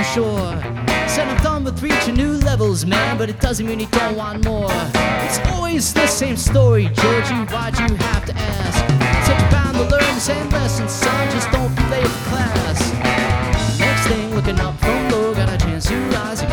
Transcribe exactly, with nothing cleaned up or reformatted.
sure. Said I'm done with reaching new levels, man, but it doesn't mean you don't want more. It's always the same story, Georgie, why'd you have to ask? Said you're bound to learn the same lessons, son, just don't be late for class.